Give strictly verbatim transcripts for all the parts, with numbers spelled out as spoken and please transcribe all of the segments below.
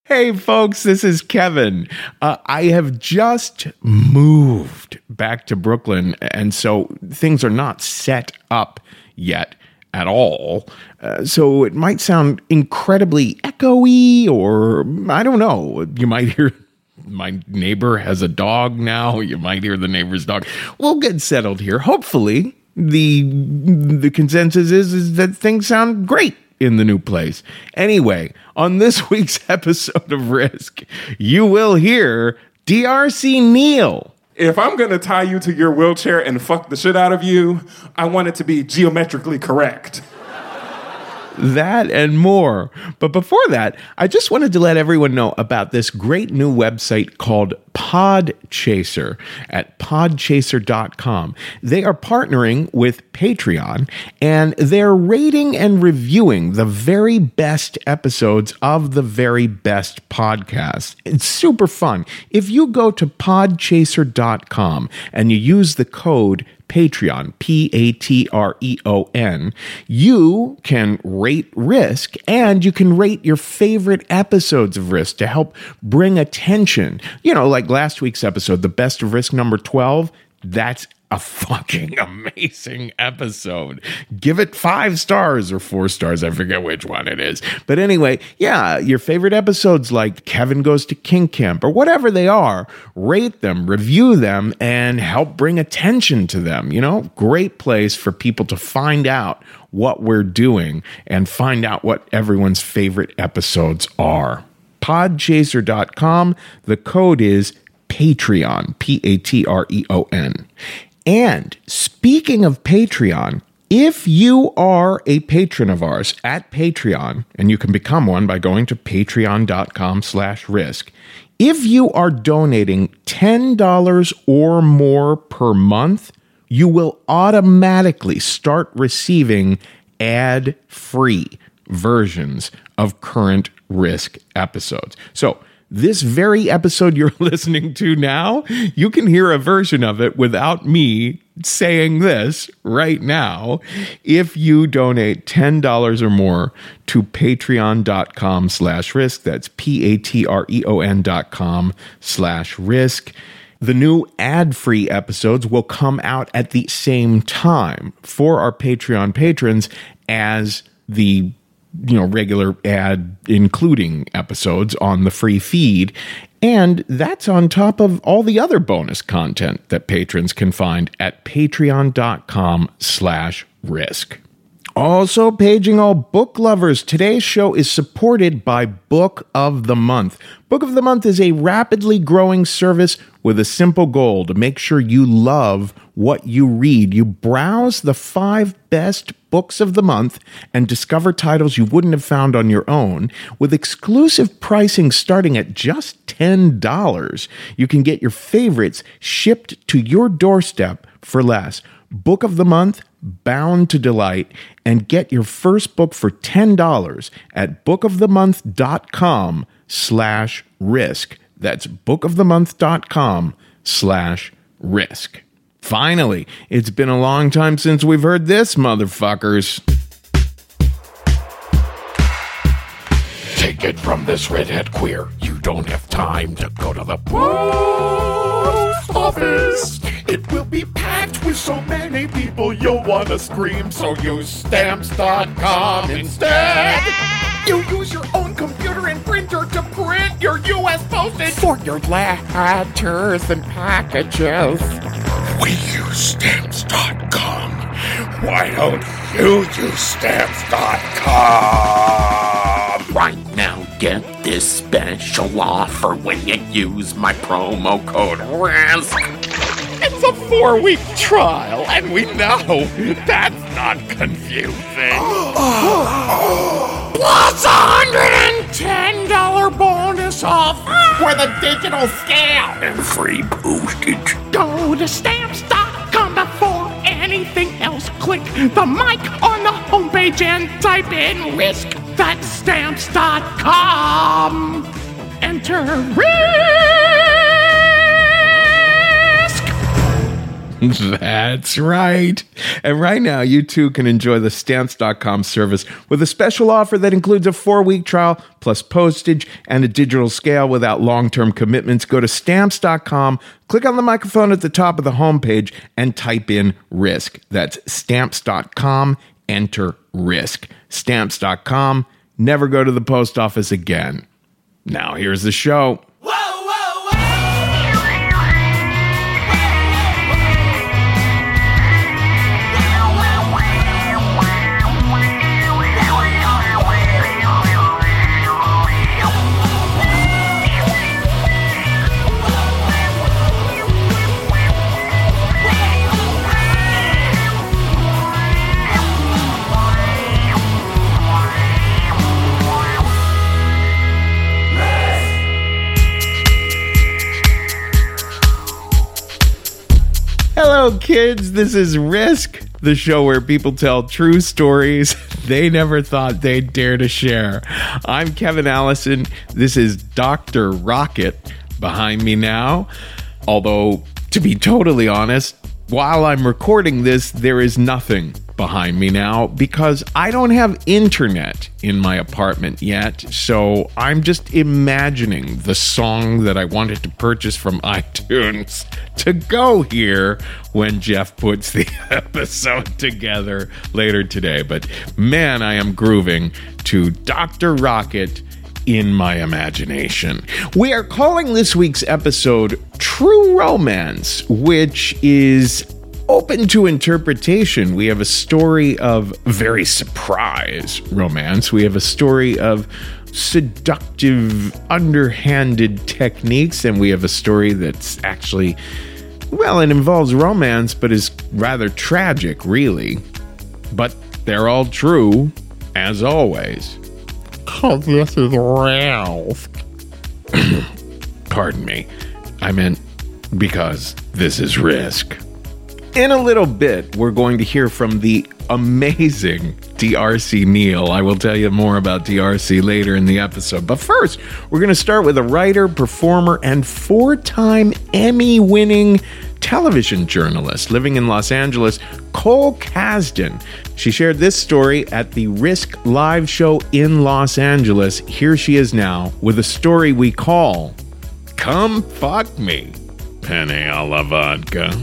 Hey folks, this is Kevin. Uh, I have just moved back to Brooklyn, and so things are not set up yet at all. Uh, so it might sound incredibly echoey, or I don't know. You might hear my neighbor has a dog now. You might hear the neighbor's dog. We'll get settled here. Hopefully, the the consensus is, is that things sound great in the new place. Anyway, on this week's episode of Risk, you will hear D R C Neal. If I'm going to tie you to your wheelchair and fuck the shit out of you, I want it to be geometrically correct. That and more. But before that, I just wanted to let everyone know about this great new website called Podchaser at podchaser dot com. They are partnering with Patreon, and they're rating and reviewing the very best episodes of the very best podcasts. It's super fun. If you go to podchaser dot com and you use the code Patreon, P A T R E O N, you can rate Risk, and you can rate your favorite episodes of Risk to help bring attention. You know, like last week's episode, the best of Risk number twelve, that's a fucking amazing episode. Give it five stars or four stars. I forget which one it is. But anyway, yeah, your favorite episodes like Kevin Goes to Kink Camp or whatever they are, rate them, review them, and help bring attention to them. You know, great place for people to find out what we're doing and find out what everyone's favorite episodes are. podchaser dot com. The code is Patreon, P A T R E O N. And speaking of Patreon, if you are a patron of ours at Patreon, and you can become one by going to patreon dot com slash risk, if you are donating ten dollars or more per month, you will automatically start receiving ad-free versions of current Risk episodes. So this very episode you're listening to now, you can hear a version of it without me saying this right now if you donate ten dollars or more to patreon dot com slash risk. That's P-A-T-R-E-O-N dot com slash risk. The new ad-free episodes will come out at the same time for our Patreon patrons as the you know, regular ad including episodes on the free feed. And that's on top of all the other bonus content that patrons can find at patreon dot com slash risk. Also, paging all book lovers, today's show is supported by Book of the Month. Book of the Month is a rapidly growing service with a simple goal to make sure you love what you read. You browse the five best books of the month and discover titles you wouldn't have found on your own. With exclusive pricing starting at just ten dollars, you can get your favorites shipped to your doorstep for less. Book of the Month, bound to delight, and get your first book for ten dollars at bookofthemonth dot com slash risk. That's bookofthemonth dot com slash risk. Finally, it's been a long time since we've heard this, motherfuckers. Take it from this redhead queer. You don't have time to go to the post office. It will be packed with so many people you'll want to scream. So use stamps dot com instead. You use your own computer and printer to print your U S postage for your letters and packages. We use stamps dot com. Why don't you use stamps dot com? Right now, get this special offer when you use my promo code RISK. It's a four-week trial, and we know that's not confusing. Plus a one hundred ten dollars bonus off with a digital scale and free postage. Go to stamps dot com before anything else. Click the mic on the homepage and type in RISK. That's stamps dot com. Enter RISK. That's right. And right now, you too can enjoy the Stamps dot com service with a special offer that includes a four-week trial plus postage and a digital scale without long-term commitments. Go to Stamps dot com, click on the microphone at the top of the homepage, and type in RISK. That's Stamps dot com, enter RISK. Stamps dot com, never go to the post office again. Now here's the show. Hello, kids. This is Risk, the show where people tell true stories they never thought they'd dare to share. I'm Kevin Allison. This is Doctor Rocket behind me now. Although, to be totally honest, while I'm recording this, there is nothing behind me now because I don't have internet in my apartment yet. So I'm just imagining the song that I wanted to purchase from iTunes to go here when Jeff puts the episode together later today. But man, I am grooving to Doctor Rocket in my imagination. We are calling this week's episode True Romance, which is open to interpretation. We have a story of very surprise romance. We have a story of seductive, underhanded techniques, and we have a story that's actually, well, it involves romance, but is rather tragic, really. But they're all true, as always. Oh, this is Ralph. Pardon me. I meant because this is Risk. In a little bit, we're going to hear from the amazing D R C Neal. I will tell you more about D R C later in the episode. But first, we're going to start with a writer, performer, and four-time Emmy-winning television journalist living in Los Angeles, Cole Kasdan. She shared this story at the Risk live show in Los Angeles. Here she is now with a story we call Come Fuck Me, Penne alla Vodka.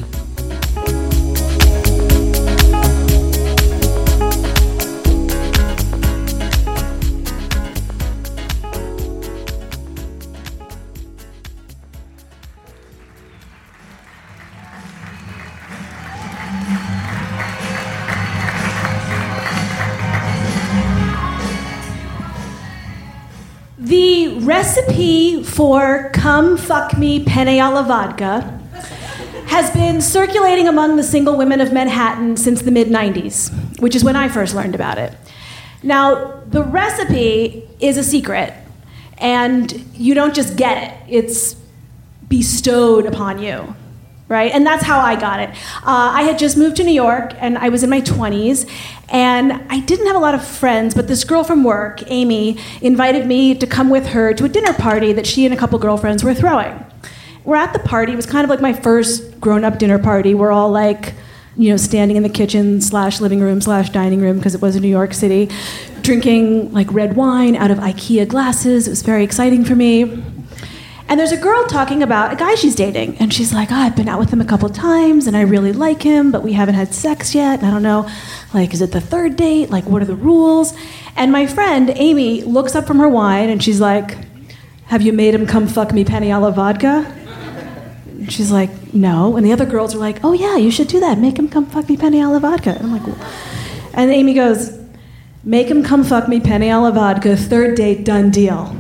The recipe for Come Fuck Me Penne alla Vodka has been circulating among the single women of Manhattan since the mid nineties, which is when I first learned about it. Now, the recipe is a secret, and you don't just get it. It's bestowed upon you, right? And that's how I got it. Uh, I had just moved to New York, and I was in my twenties, and I didn't have a lot of friends, but this girl from work, Amy, invited me to come with her to a dinner party that she and a couple girlfriends were throwing. We're at the party. It was kind of like my first grown-up dinner party. We're all like, you know, standing in the kitchen slash living room slash dining room, because it was in New York City, drinking like red wine out of IKEA glasses. It was very exciting for me. And there's a girl talking about a guy she's dating. And she's like, oh, I've been out with him a couple times, and I really like him, but we haven't had sex yet. And I don't know, like, is it the third date? Like, what are the rules? And my friend, Amy, looks up from her wine, and she's like, have you made him come fuck me Penne alla Vodka? And she's like, no. And the other girls are like, oh, yeah, you should do that. Make him come fuck me Penne alla Vodka. And I'm like, well. And Amy goes, make him come fuck me Penne alla Vodka, third date, done deal.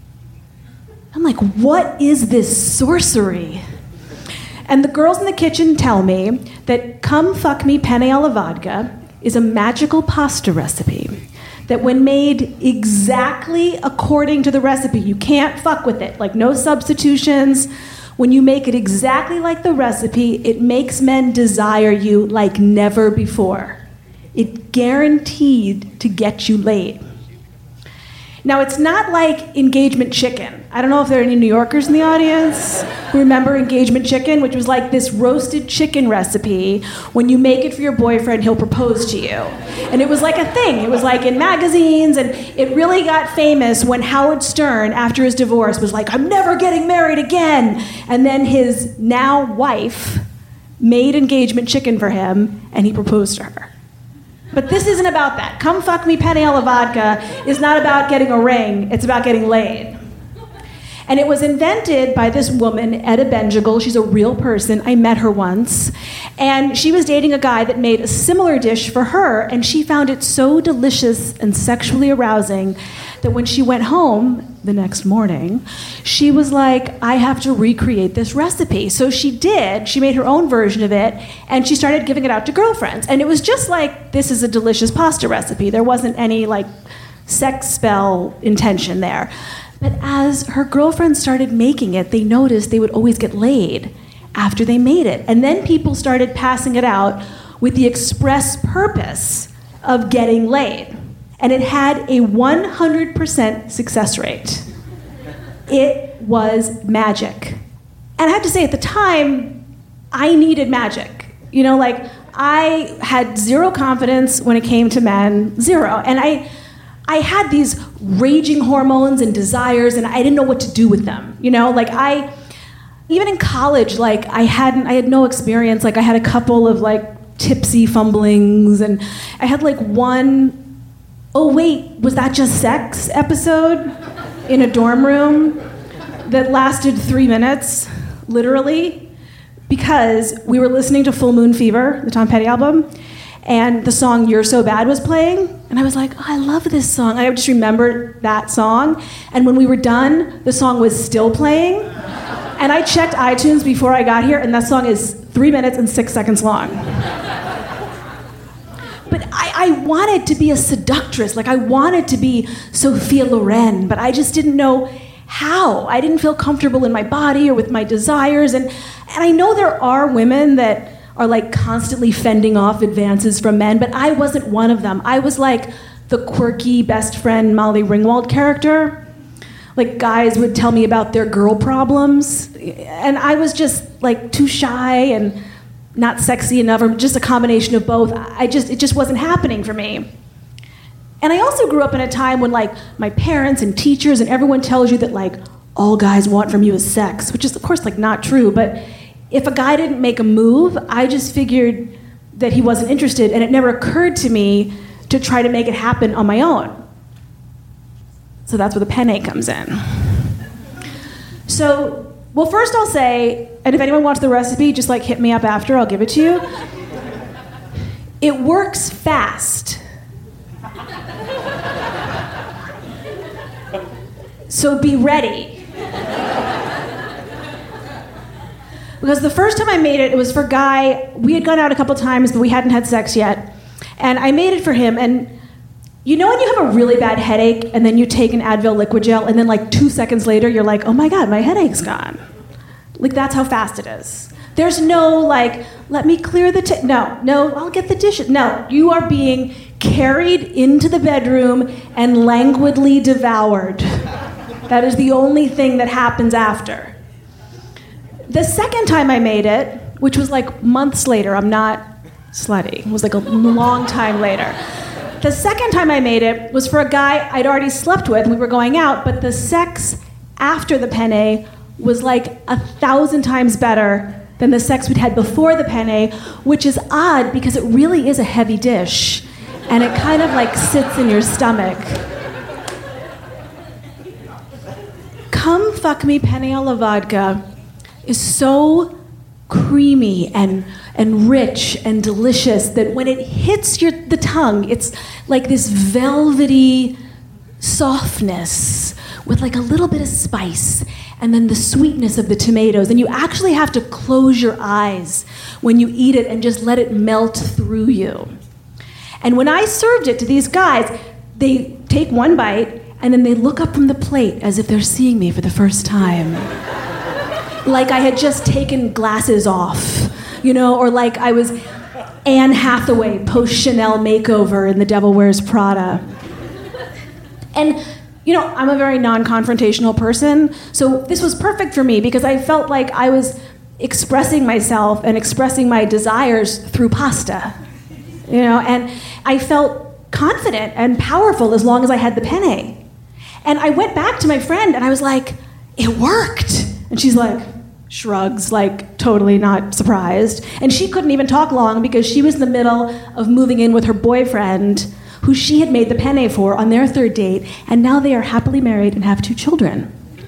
I'm like, what is this sorcery? And the girls in the kitchen tell me that Come Fuck Me Penne alla Vodka is a magical pasta recipe that when made exactly according to the recipe, you can't fuck with it, like no substitutions. When you make it exactly like the recipe, it makes men desire you like never before. It's guaranteed to get you laid. Now, it's not like engagement chicken. I don't know if there are any New Yorkers in the audience who remember engagement chicken, which was like this roasted chicken recipe. When you make it for your boyfriend, he'll propose to you. And it was like a thing. It was like in magazines, and it really got famous when Howard Stern, after his divorce, was like, I'm never getting married again. And then his now wife made engagement chicken for him, and he proposed to her. But this isn't about that. Come Fuck Me, Penny alla Vodka is not about getting a ring. It's about getting laid. And it was invented by this woman, Etta Benjigal. She's a real person. I met her once. And she was dating a guy that made a similar dish for her, and she found it so delicious and sexually arousing that when she went home the next morning, she was like, I have to recreate this recipe. So she did. She made her own version of it, and she started giving it out to girlfriends. And it was just like, this is a delicious pasta recipe. There wasn't any, like, sex spell intention there. But as her girlfriends started making it, they noticed they would always get laid after they made it. And then people started passing it out with the express purpose of getting laid. And it had a one hundred percent success rate. It was magic. And I have to say, at the time, I needed magic. You know, like, I had zero confidence when it came to men, zero. And I... I had these raging hormones and desires, and I didn't know what to do with them. You know, like I, even in college, like I hadn't, I had no experience. Like I had a couple of like tipsy fumblings, and I had like one, oh wait, was that just sex episode in a dorm room that lasted three minutes, literally, because we were listening to Full Moon Fever, the Tom Petty album, and the song You're So Bad was playing. And I was like, oh, I love this song. I just remembered that song. And when we were done, the song was still playing. And I checked iTunes before I got here, and that song is three minutes and six seconds long. But I, I wanted to be a seductress. Like, I wanted to be Sophia Loren, but I just didn't know how. I didn't feel comfortable in my body or with my desires. And, and I know there are women that are like constantly fending off advances from men, but I wasn't one of them. I was like the quirky best friend Molly Ringwald character. Like guys would tell me about their girl problems, and I was just like too shy and not sexy enough, or just a combination of both. I just it just wasn't happening for me. And I also grew up in a time when like my parents and teachers and everyone tells you that like all guys want from you is sex, which is of course like not true, but if a guy didn't make a move, I just figured that he wasn't interested, and it never occurred to me to try to make it happen on my own. So that's where the penne comes in. So, well, first I'll say, and if anyone wants the recipe, just like hit me up after, I'll give it to you. It works fast. So be ready. Because the first time I made it, it was for a guy, we had gone out a couple times, but we hadn't had sex yet. And I made it for him, and you know when you have a really bad headache, and then you take an Advil liquid gel, and then like two seconds later, you're like, oh my God, my headache's gone. Like, that's how fast it is. There's no like, let me clear the, t-. no, no, I'll get the dishes. No, you are being carried into the bedroom and languidly devoured. That is the only thing that happens after. The second time I made it, which was like months later, I'm not slutty, it was like a long time later. The second time I made it was for a guy I'd already slept with, and we were going out, but the sex after the penne was like a thousand times better than the sex we'd had before the penne, which is odd because it really is a heavy dish, and it kind of like sits in your stomach. Come Fuck Me, Penny alla Vodka is so creamy and and rich and delicious that when it hits your the tongue, it's like this velvety softness with like a little bit of spice, and then the sweetness of the tomatoes. And you actually have to close your eyes when you eat it and just let it melt through you. And when I served it to these guys, they take one bite and then they look up from the plate as if they're seeing me for the first time. Like I had just taken glasses off, you know, or like I was Anne Hathaway post-Chanel makeover in The Devil Wears Prada. And you know, I'm a very non-confrontational person, so this was perfect for me because I felt like I was expressing myself and expressing my desires through pasta, you know, and I felt confident and powerful as long as I had the penne. And I went back to my friend and I was like, it worked. And she's like, shrugs, like totally not surprised. And she couldn't even talk long because she was in the middle of moving in with her boyfriend, who she had made the penne for on their third date, and now they are happily married and have two children.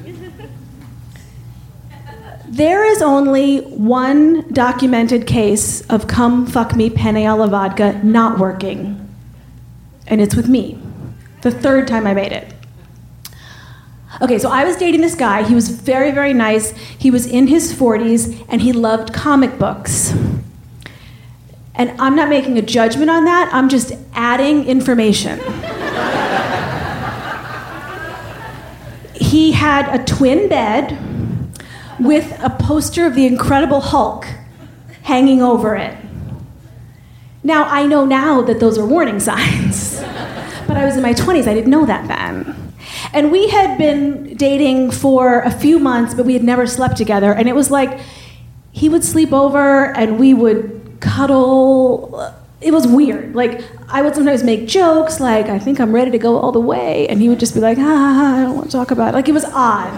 There is only one documented case of come fuck me penne alla vodka not working, and it's with me, the third time I made it. Okay, so I was dating this guy. He was very, very nice. He was in his forties, and he loved comic books. And I'm not making a judgment on that. I'm just adding information. He had a twin bed with a poster of the Incredible Hulk hanging over it. Now, I know now that those are warning signs. But I was in my twenties. I didn't know that then. And we had been dating for a few months, but we had never slept together. And it was like he would sleep over and we would cuddle. It was weird. Like, I would sometimes make jokes, like, I think I'm ready to go all the way. And he would just be like, ah, I don't want to talk about it. Like, it was odd.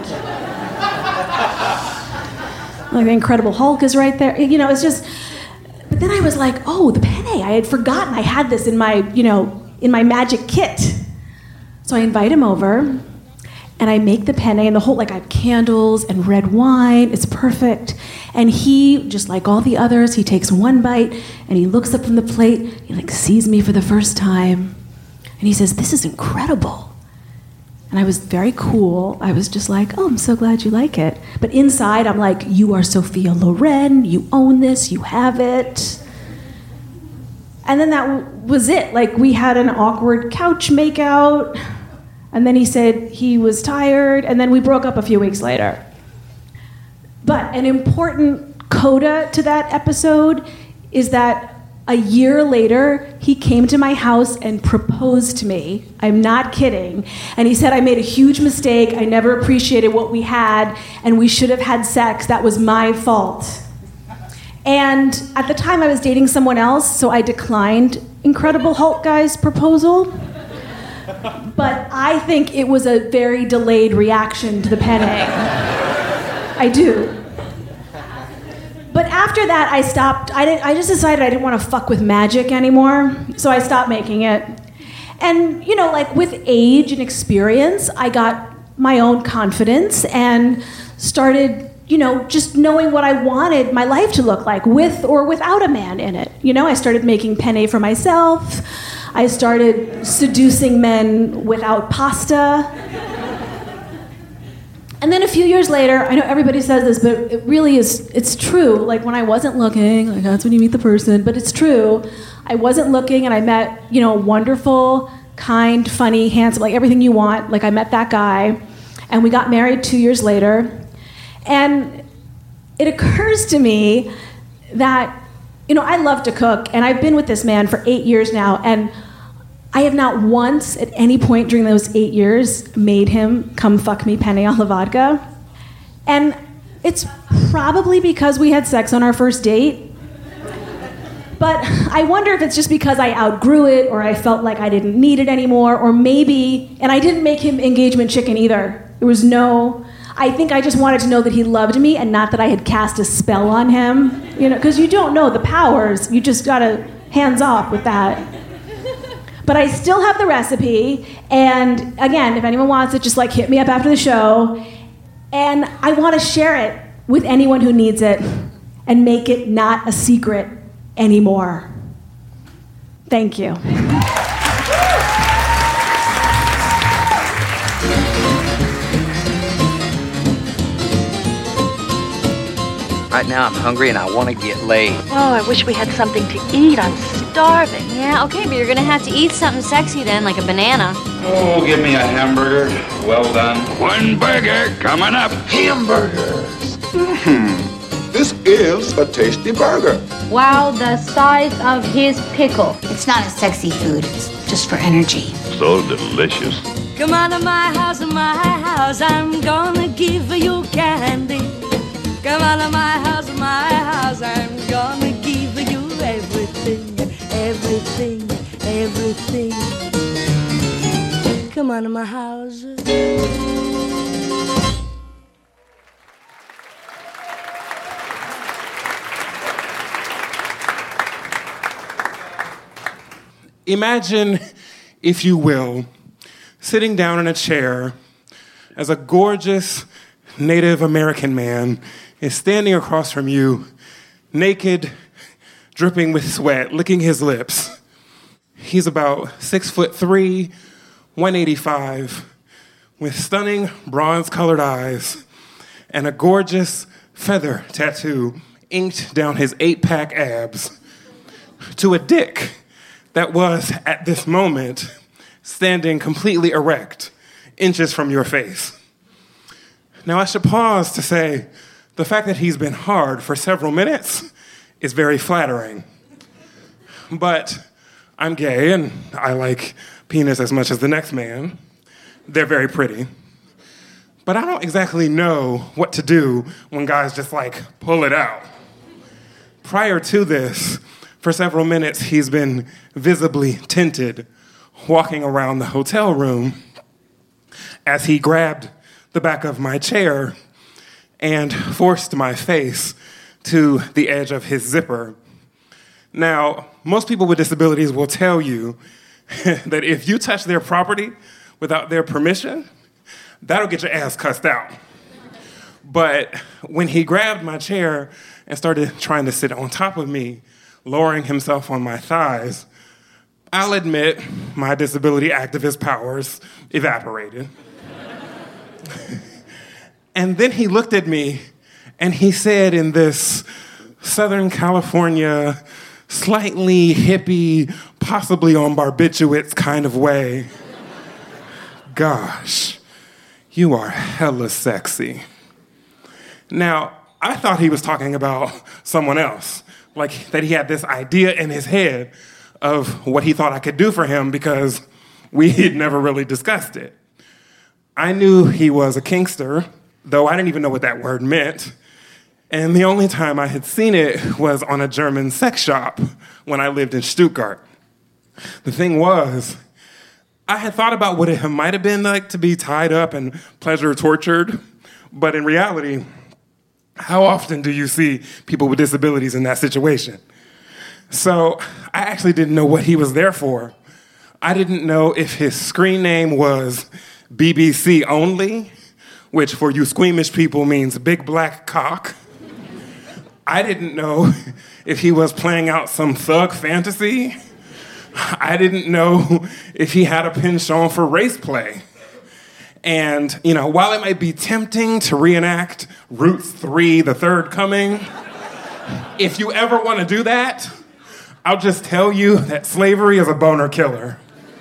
Like, the Incredible Hulk is right there. You know, it's just... But then I was like, oh, the penne. I had forgotten I had this in my, you know, in my magic kit. So I invite him over, and I make the penne, and the whole, like, I have candles and red wine. It's perfect. And he, just like all the others, he takes one bite, and he looks up from the plate. He, like, sees me for the first time. And he says, this is incredible. And I was very cool. I was just like, oh, I'm so glad you like it. But inside, I'm like, you are Sophia Loren. You own this. You have it. And then that w- was it. Like, we had an awkward couch makeout. And then he said he was tired. And then we broke up a few weeks later. But an important coda to that episode is that a year later, he came to my house and proposed to me. I'm not kidding. And he said, I made a huge mistake. I never appreciated what we had, and we should have had sex. That was my fault. And at the time, I was dating someone else, so I declined Incredible Hulk guy's proposal. But I think it was a very delayed reaction to the penne. I do. But after that, I stopped. I, didn't, I just decided I didn't want to fuck with magic anymore, so I stopped making it. And, you know, like with age and experience, I got my own confidence and started, you know, just knowing what I wanted my life to look like, with or without a man in it. You know, I started making penne for myself. I started seducing men without pasta. And then a few years later, I know everybody says this, but it really is, it's true. Like, when I wasn't looking, like, that's when you meet the person, but it's true. I wasn't looking, and I met, you know, wonderful, kind, funny, handsome, like everything you want. Like, I met that guy, and we got married two years later. And it occurs to me that, you know, I love to cook, and I've been with this man for eight years now, and I have not once at any point during those eight years made him come fuck me penne alla vodka. And it's probably because we had sex on our first date. But I wonder if it's just because I outgrew it, or I felt like I didn't need it anymore, or maybe, and I didn't make him engagement chicken either. There was no, I think I just wanted to know that he loved me and not that I had cast a spell on him. You know, because you don't know the powers. You just gotta hands off with that. But I still have the recipe, and again, if anyone wants it, just like hit me up after the show. And I want to share it with anyone who needs it and make it not a secret anymore. Thank you. Right now I'm hungry and I want to get laid. Oh, I wish we had something to eat. I'm starving. Yeah, okay, but you're gonna have to eat something sexy then, like a banana. Oh, give me a hamburger. Well done. One burger coming up. Hamburgers. Hmm. This is a tasty burger. Wow, the size of his pickle. It's not a sexy food. It's just for energy. So delicious. Come on to my house, my house, I'm gonna give you candy. Come on to my house, my house, I'm gonna give you everything, everything, everything. Come on to my house. Imagine, if you will, sitting down in a chair as a gorgeous Native American man is standing across from you, naked, dripping with sweat, licking his lips. He's about six foot three, one eighty-five, with stunning bronze-colored eyes and a gorgeous feather tattoo inked down his eight-pack abs to a dick that was, at this moment, standing completely erect, inches from your face. Now, I should pause to say the fact that he's been hard for several minutes is very flattering. But I'm gay, and I like penis as much as the next man. They're very pretty. But I don't exactly know what to do when guys just, like, pull it out. Prior to this, for several minutes, he's been visibly tinted, walking around the hotel room as he grabbed the back of my chair and forced my face to the edge of his zipper. Now, most people with disabilities will tell you that if you touch their property without their permission, that'll get your ass cussed out. But when he grabbed my chair and started trying to sit on top of me, lowering himself on my thighs, I'll admit my disability activist powers evaporated. And then he looked at me and he said in this Southern California, slightly hippie, possibly on barbiturates kind of way, "Gosh, you are hella sexy." Now, I thought he was talking about someone else, like that he had this idea in his head of what he thought I could do for him because we had never really discussed it. I knew he was a kinkster, though I didn't even know what that word meant. And the only time I had seen it was on a German sex shop when I lived in Stuttgart. The thing was, I had thought about what it might have been like to be tied up and pleasure tortured, but in reality, how often do you see people with disabilities in that situation? So I actually didn't know what he was there for. I didn't know if his screen name was B B C only, which for you squeamish people means big black cock. I didn't know if he was playing out some thug fantasy. I didn't know if he had a penchant for race play. And, you know, while it might be tempting to reenact Roots three, The Third Coming, if you ever want to do that, I'll just tell you that slavery is a boner killer.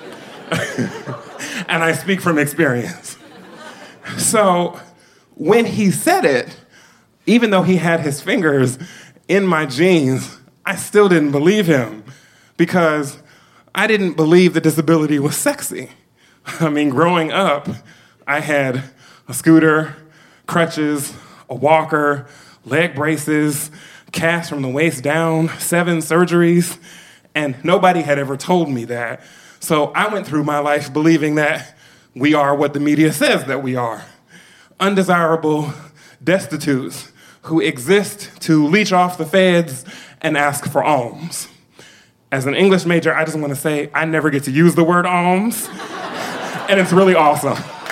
And I speak from experience. So when he said it, even though he had his fingers in my jeans, I still didn't believe him because I didn't believe the disability was sexy. I mean, growing up, I had a scooter, crutches, a walker, leg braces, cast from the waist down, seven surgeries, and nobody had ever told me that. So I went through my life believing that we are what the media says that we are. Undesirable destitutes who exist to leech off the feds and ask for alms. As an English major, I just want to say I never get to use the word alms, and it's really awesome.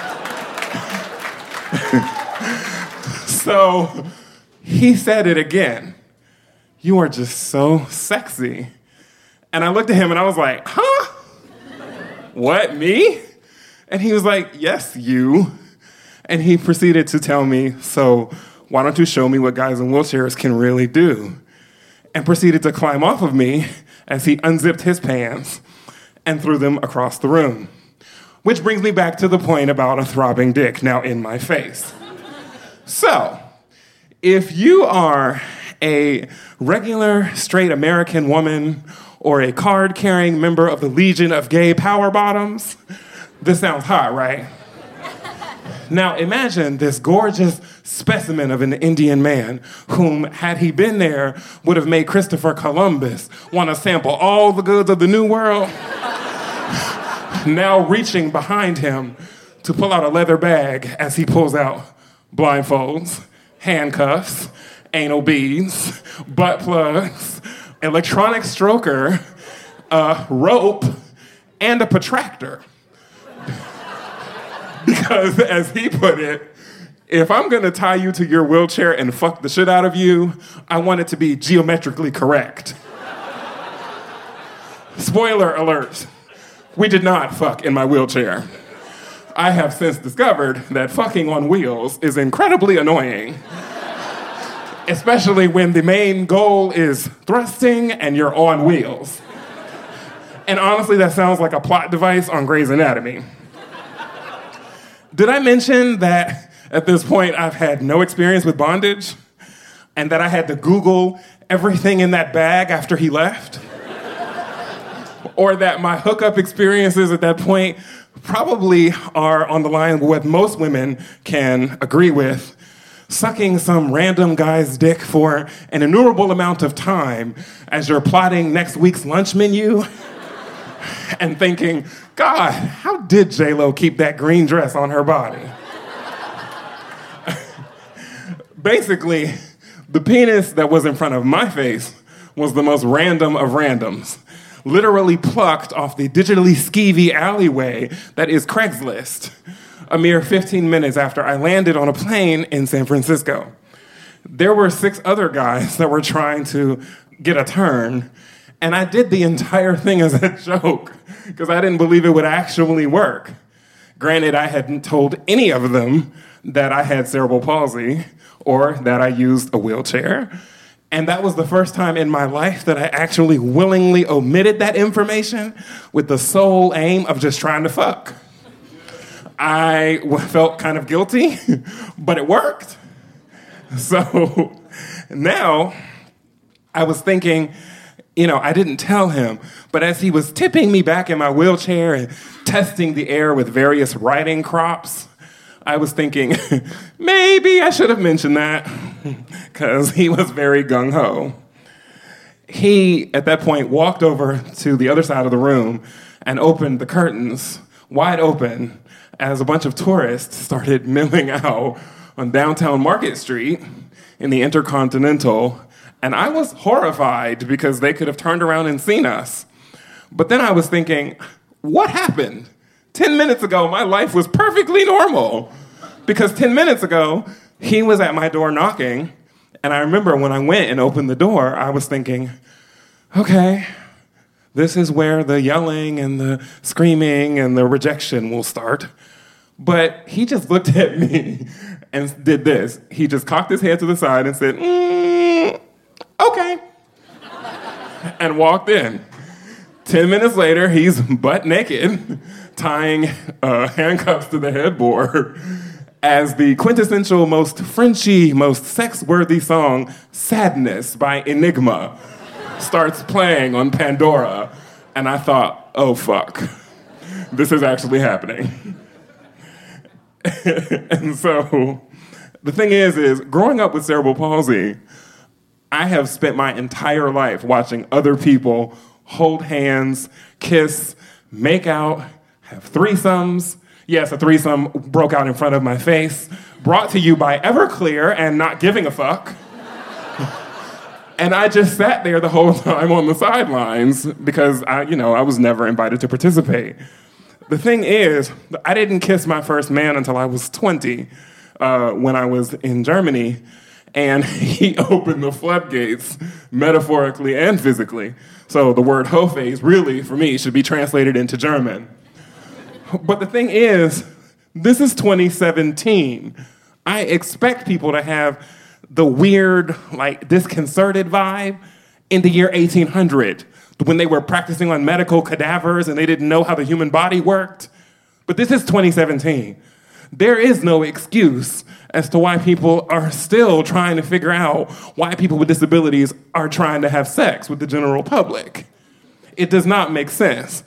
So he said it again. "You are just so sexy." And I looked at him and I was like, huh? What, me? And he was like, "Yes, you." And he proceeded to tell me, "So why don't you show me what guys in wheelchairs can really do?" And proceeded to climb off of me as he unzipped his pants and threw them across the room. Which brings me back to the point about a throbbing dick now in my face. So, if you are a regular straight American woman or a card-carrying member of the Legion of Gay Power Bottoms, This sounds hot, right? Now imagine this gorgeous specimen of an Indian man whom, had he been there, would have made Christopher Columbus want to sample all the goods of the New World. Now reaching behind him to pull out a leather bag as he pulls out blindfolds, handcuffs, anal beads, butt plugs, electronic stroker, a rope, and a protractor. Because, as he put it, if I'm gonna tie you to your wheelchair and fuck the shit out of you, I want it to be geometrically correct. Spoiler alert, we did not fuck in my wheelchair. I have since discovered that fucking on wheels is incredibly annoying. Especially when the main goal is thrusting and you're on wheels. And honestly, that sounds like a plot device on Grey's Anatomy. Did I mention that at this point I've had no experience with bondage and that I had to Google everything in that bag after he left? Or that my hookup experiences at that point probably are on the line with what most women can agree with. Sucking some random guy's dick for an innumerable amount of time as you're plotting next week's lunch menu and thinking, God, how did J-Lo keep that green dress on her body? Basically, the penis that was in front of my face was the most random of randoms, literally plucked off the digitally skeevy alleyway that is Craigslist, a mere fifteen minutes after I landed on a plane in San Francisco. There were six other guys that were trying to get a turn, and I did the entire thing as a joke because I didn't believe it would actually work. Granted, I hadn't told any of them that I had cerebral palsy or that I used a wheelchair. And that was the first time in my life that I actually willingly omitted that information with the sole aim of just trying to fuck. I felt kind of guilty, but it worked. So now I was thinking, you know, I didn't tell him, but as he was tipping me back in my wheelchair and testing the air with various riding crops, I was thinking, maybe I should have mentioned that, because he was very gung-ho. He, at that point, walked over to the other side of the room and opened the curtains wide open as a bunch of tourists started milling out on downtown Market Street in the Intercontinental, and I was horrified because they could have turned around and seen us. But then I was thinking, what happened? Ten minutes ago, my life was perfectly normal. Because ten minutes ago, he was at my door knocking, and I remember when I went and opened the door, I was thinking, okay, this is where the yelling and the screaming and the rejection will start. But he just looked at me and did this. He just cocked his head to the side and said, mm, okay, and walked in. Ten minutes later, he's butt naked, tying uh, handcuffs to the headboard as the quintessential, most Frenchy, most sex-worthy song, Sadness by Enigma, starts playing on Pandora. And I thought, oh, fuck, this is actually happening. And so the thing is, is growing up with cerebral palsy, I have spent my entire life watching other people hold hands, kiss, make out, have threesomes. Yes, a threesome broke out in front of my face, brought to you by Everclear and not giving a fuck. And I just sat there the whole time on the sidelines because I, you know, I was never invited to participate. The thing is, I didn't kiss my first man until I was twenty, uh, when I was in Germany, and he opened the floodgates, metaphorically and physically. So the word Hoface really, for me, should be translated into German. But the thing is, this is twenty seventeen. I expect people to have the weird, like, disconcerted vibe in the year eighteen hundred, when they were practicing on medical cadavers and they didn't know how the human body worked. But this is twenty seventeen. There is no excuse as to why people are still trying to figure out why people with disabilities are trying to have sex with the general public. It does not make sense.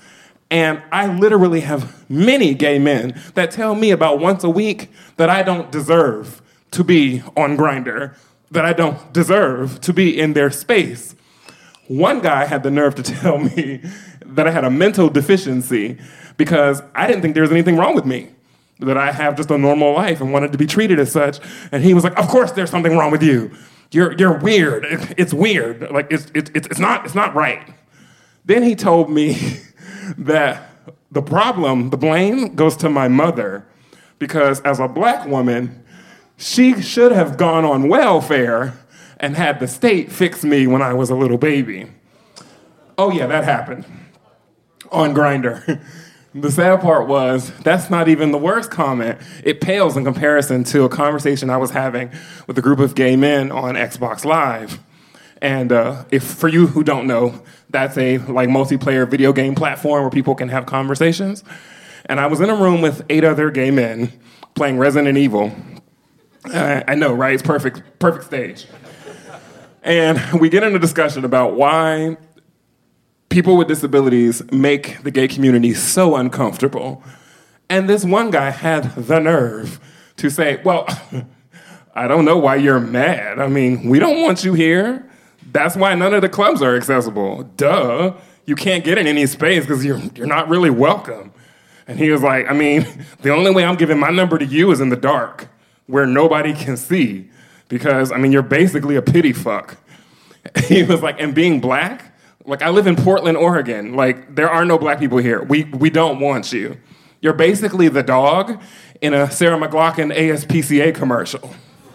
And I literally have many gay men that tell me about once a week that I don't deserve to be on Grindr, that I don't deserve to be in their space. One guy had the nerve to tell me that I had a mental deficiency because I didn't think there was anything wrong with me, that I have just a normal life and wanted to be treated as such. And he was like, of course there's something wrong with you. You're you're weird. It, it's weird. Like, it's, it, it's, it's, not, it's not right. Then he told me that the problem, the blame, goes to my mother because as a black woman, she should have gone on welfare and had the state fix me when I was a little baby. Oh yeah, that happened on Grindr. The sad part was, that's not even the worst comment. It pales in comparison to a conversation I was having with a group of gay men on Xbox Live. And uh, if for you who don't know, that's a like multiplayer video game platform where people can have conversations. And I was in a room with eight other gay men playing Resident Evil. Uh, I know, right? It's perfect, perfect stage. And we get into a discussion about why people with disabilities make the gay community so uncomfortable. And this one guy had the nerve to say, well, I don't know why you're mad. I mean, we don't want you here. That's why none of the clubs are accessible. Duh. You can't get in any space because you're, you're not really welcome. And he was like, I mean, the only way I'm giving my number to you is in the dark where nobody can see because, I mean, you're basically a pity fuck. He was like, and being black, like, I live in Portland, Oregon. Like, there are no black people here. We we don't want you. You're basically the dog in a Sarah McLachlan A S P C A commercial.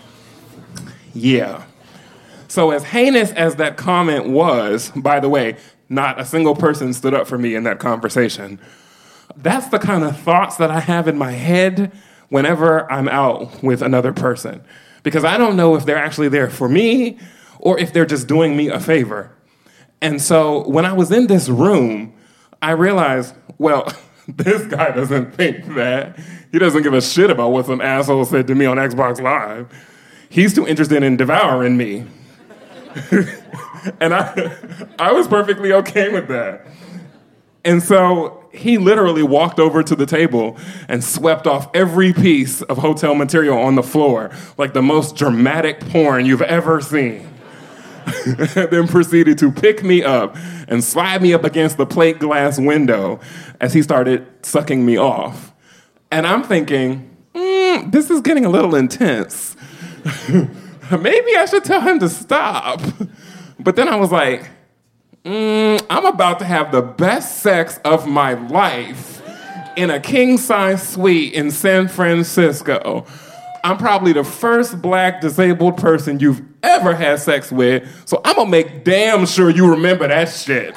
Yeah. So as heinous as that comment was, by the way, not a single person stood up for me in that conversation. That's the kind of thoughts that I have in my head whenever I'm out with another person. Because I don't know if they're actually there for me or if they're just doing me a favor. And so when I was in this room, I realized, well, this guy doesn't think that. He doesn't give a shit about what some asshole said to me on Xbox Live. He's too interested in devouring me. And I, I was perfectly okay with that. And so he literally walked over to the table and swept off every piece of hotel material on the floor, like the most dramatic porn you've ever seen. Then proceeded to pick me up and slide me up against the plate glass window as he started sucking me off. And I'm thinking, mm, this is getting a little intense. Maybe I should tell him to stop. But then I was like, mm, I'm about to have the best sex of my life in a king-size suite in San Francisco. I'm probably the first black disabled person you've ever had sex with, so I'm gonna make damn sure you remember that shit.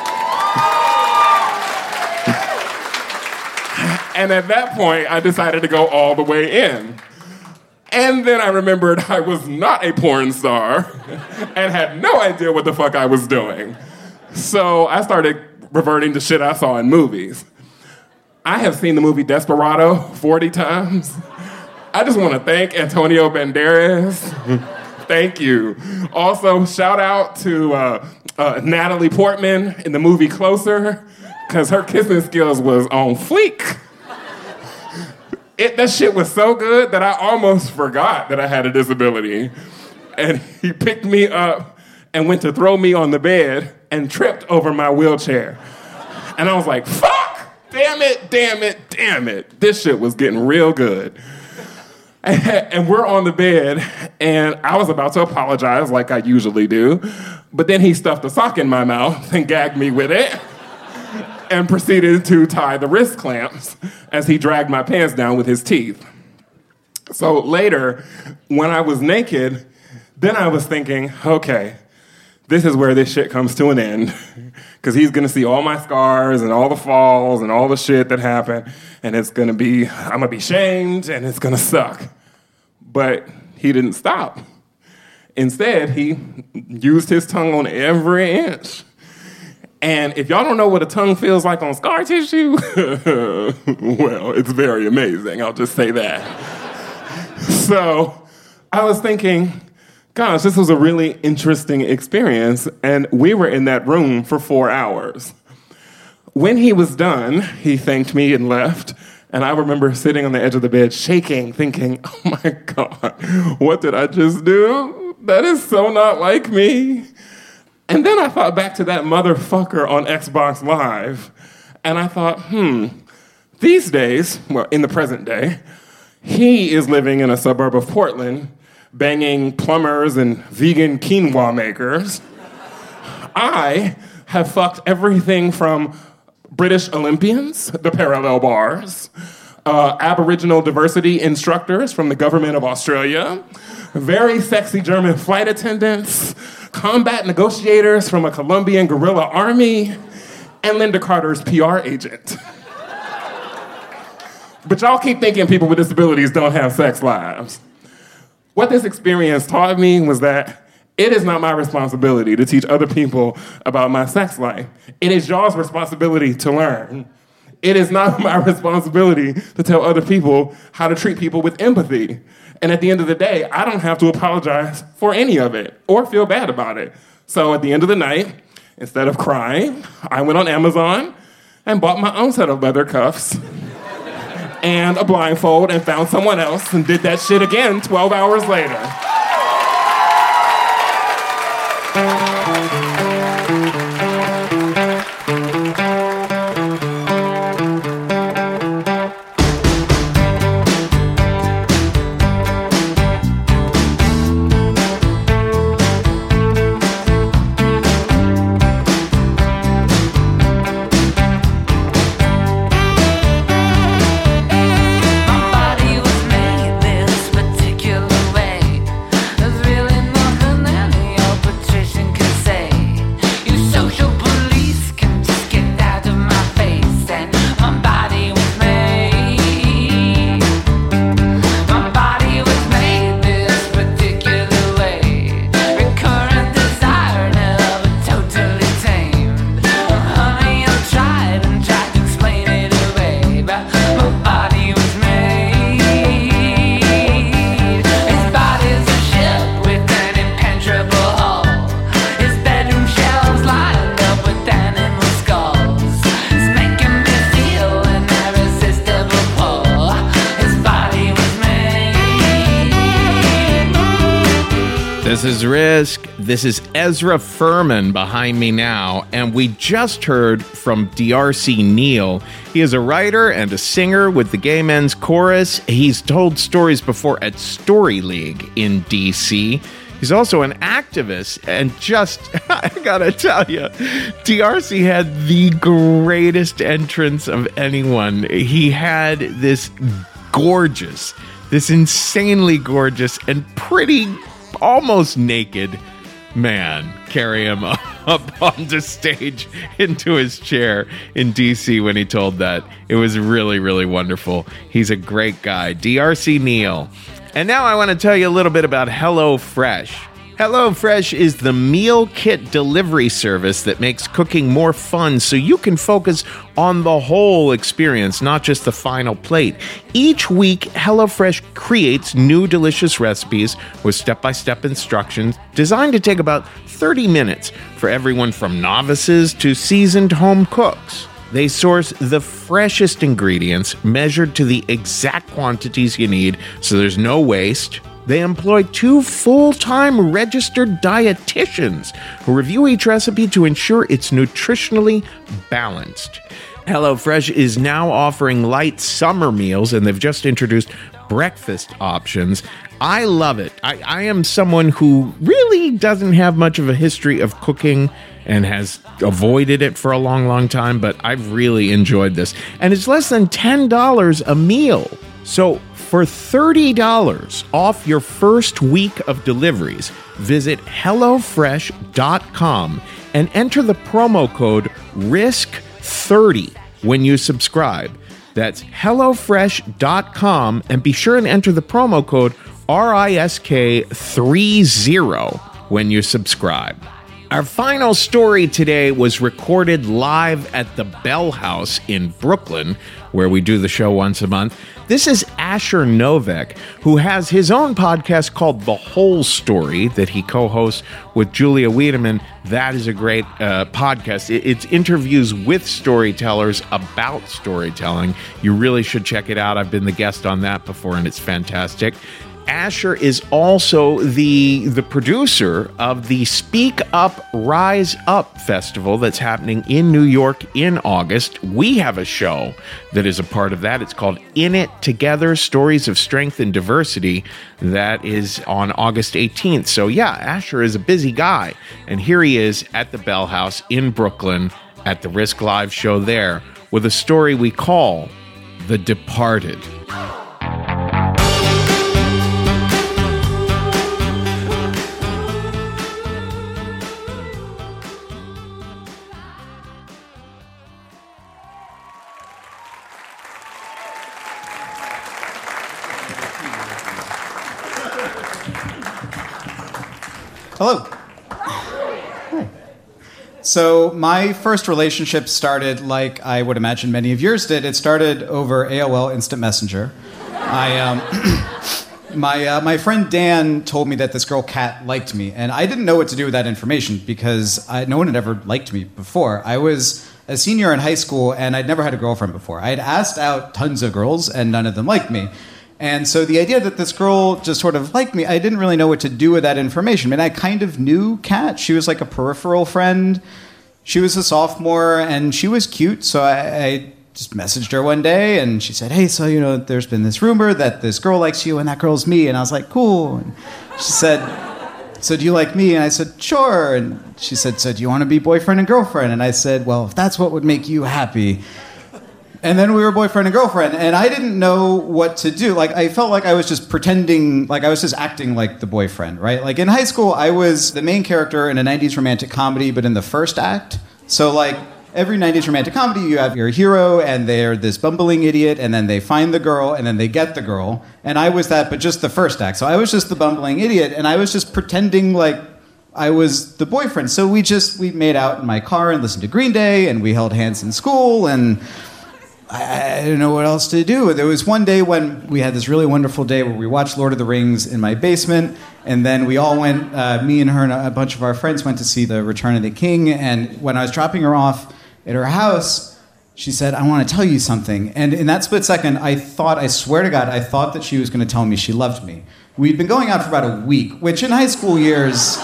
And at that point, I decided to go all the way in. And then I remembered I was not a porn star and had no idea what the fuck I was doing. So I started reverting to shit I saw in movies. I have seen the movie Desperado forty times. I just want to thank Antonio Banderas. Thank you. Also, shout out to uh, uh, Natalie Portman in the movie Closer, because her kissing skills was on fleek. It, that shit was so good that I almost forgot that I had a disability. And he picked me up and went to throw me on the bed and tripped over my wheelchair. And I was like, fuck! Damn it, damn it, damn it. This shit was getting real good. And we're on the bed, and I was about to apologize like I usually do, but then he stuffed a sock in my mouth and gagged me with it and proceeded to tie the wrist clamps as he dragged my pants down with his teeth. So later, when I was naked, then I was thinking, okay, this is where this shit comes to an end, because he's going to see all my scars and all the falls and all the shit that happened, and it's going to be, I'm going to be shamed, and it's going to suck. But he didn't stop. Instead, he used his tongue on every inch. And if y'all don't know what a tongue feels like on scar tissue, well, it's very amazing, I'll just say that. So I was thinking, gosh, this was a really interesting experience, and we were in that room for four hours. When he was done, he thanked me and left. And I remember sitting on the edge of the bed, shaking, thinking, oh my God, what did I just do? That is so not like me. And then I thought back to that motherfucker on Xbox Live. And I thought, hmm, these days, well, in the present day, he is living in a suburb of Portland, banging plumbers and vegan quinoa makers. I have fucked everything from British Olympians, the parallel bars, uh, Aboriginal diversity instructors from the government of Australia, very sexy German flight attendants, combat negotiators from a Colombian guerrilla army, and Linda Carter's P R agent. But y'all keep thinking people with disabilities don't have sex lives. What this experience taught me was that it is not my responsibility to teach other people about my sex life. It is y'all's responsibility to learn. It is not my responsibility to tell other people how to treat people with empathy. And at the end of the day, I don't have to apologize for any of it or feel bad about it. So at the end of the night, instead of crying, I went on Amazon and bought my own set of leather cuffs and a blindfold and found someone else and did that shit again twelve hours later. This is Risk. This is Ezra Furman behind me now, and we just heard from D'Arcy Neal. He is a writer and a singer with the Gay Men's Chorus. He's told stories before at Story League in D C. He's also an activist, and just, I gotta tell you, D'Arcy had the greatest entrance of anyone. He had this gorgeous, this insanely gorgeous and pretty almost naked man carry him up onto stage into his chair in D C when he told that. It was really, really wonderful. He's a great guy. D'Arcy Neal. And now I want to tell you a little bit about HelloFresh. HelloFresh is the meal kit delivery service that makes cooking more fun so you can focus on the whole experience, not just the final plate. Each week, HelloFresh creates new delicious recipes with step-by-step instructions designed to take about thirty minutes for everyone from novices to seasoned home cooks. They source the freshest ingredients measured to the exact quantities you need, so there's no waste. They employ two full-time registered dietitians who review each recipe to ensure it's nutritionally balanced. HelloFresh is now offering light summer meals, and they've just introduced breakfast options. I love it. I, I am someone who really doesn't have much of a history of cooking and has avoided it for a long, long time, but I've really enjoyed this. And it's less than ten dollars a meal. So for thirty dollars off your first week of deliveries, visit hello fresh dot com and enter the promo code risk thirty when you subscribe. That's hello fresh dot com, and be sure and enter the promo code R I S K thirty when you subscribe. Our final story today was recorded live at the Bell House in Brooklyn, where we do the show once a month. This is Asher Novak, who has his own podcast called The Whole Story that he co-hosts with Julia Wiedemann. That is a great uh, podcast. It, it's interviews with storytellers about storytelling. You really should check it out. I've been the guest on that before, and it's fantastic. Asher is also the the producer of the Speak Up, Rise Up festival that's happening in New York in August. We have a show that is a part of that. It's called In It Together, Stories of Strength and Diversity. That is on August eighteenth. So yeah, Asher is a busy guy. And here he is at the Bell House in Brooklyn at the Risk Live show there with a story we call The Departed. Hello. Hi. So my first relationship started like I would imagine many of yours did. It started over A O L Instant Messenger. I, um, my uh, my friend Dan told me that this girl Kat liked me, and I didn't know what to do with that information because I, no one had ever liked me before. I was a senior in high school, and I'd never had a girlfriend before. I had asked out tons of girls, and none of them liked me. And so the idea that this girl just sort of liked me, I didn't really know what to do with that information. I mean, I kind of knew Kat. She was like a peripheral friend. She was a sophomore, and she was cute. So I, I just messaged her one day, and she said, hey, so, you know, there's been this rumor that this girl likes you, and that girl's me. And I was like, cool. And she said, so do you like me? And I said, sure. And she said, so do you want to be boyfriend and girlfriend? And I said, well, if that's what would make you happy. And then we were boyfriend and girlfriend, and I didn't know what to do. Like, I felt like I was just pretending, like I was just acting like the boyfriend, right? Like, in high school, I was the main character in a nineties romantic comedy, but in the first act. So, like, every nineties romantic comedy, you have your hero, and they're this bumbling idiot, and then they find the girl, and then they get the girl. And I was that, but just the first act. So I was just the bumbling idiot, and I was just pretending like I was the boyfriend. So we just, we made out in my car and listened to Green Day, and we held hands in school, and I didn't know what else to do. There was one day when we had this really wonderful day where we watched Lord of the Rings in my basement, and then we all went, uh, me and her and a bunch of our friends went to see The Return of the King, and when I was dropping her off at her house, she said, I want to tell you something. And in that split second, I thought, I swear to God, I thought that she was going to tell me she loved me. We'd been going out for about a week, which in high school years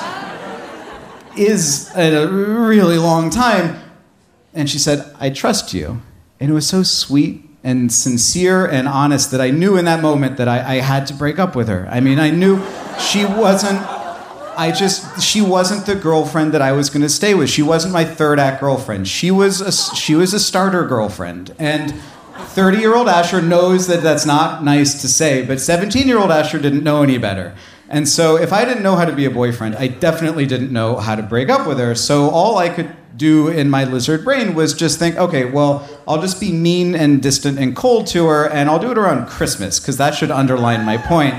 is a really long time. And she said, I trust you. And it was so sweet and sincere and honest that I knew in that moment that I, I had to break up with her. I mean, I knew she wasn't, I just, she wasn't the girlfriend that I was going to stay with. She wasn't my third act girlfriend. She was a, she was a starter girlfriend. And thirty-year-old Asher knows that that's not nice to say, but seventeen-year-old Asher didn't know any better. And so if I didn't know how to be a boyfriend, I definitely didn't know how to break up with her. So all I could do in my lizard brain was just think, okay, well, I'll just be mean and distant and cold to her, and I'll do it around Christmas, because that should underline my point.